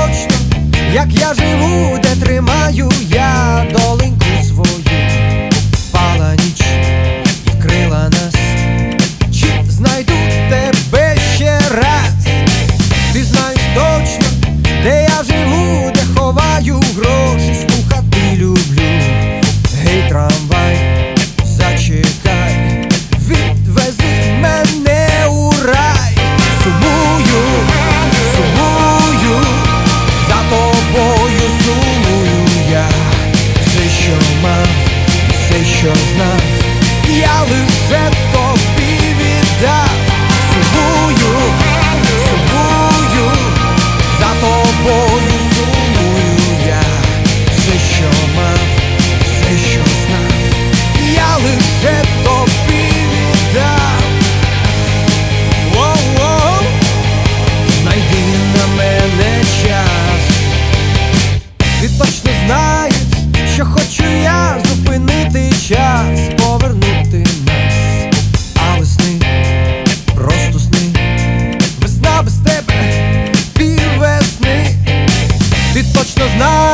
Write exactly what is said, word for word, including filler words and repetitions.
точно, як я живу, де тримаю я доленьку свою. Впала ніч і вкрила нас. Чи знайду тебе ще раз? Ти знаєш точно, де я живу, де ховаю гроші, слухати люблю. Гей, трамвай, зачекай, відвези мене у рай. Сумую, сумую, за тобою сумую я. Все, що мав, все, що знав, я лише тобі віддав. Сумую, сумую, за тобою сумую я. Все, що мав, все, що знав, я лише тобі віддав. Воу-воу, знайди на мене час. Ти точно знаєш, що хочу я зупинити час, повернути нас. Але сни, просто сни, весна без тебе, піввесни. Ти точно знаєш,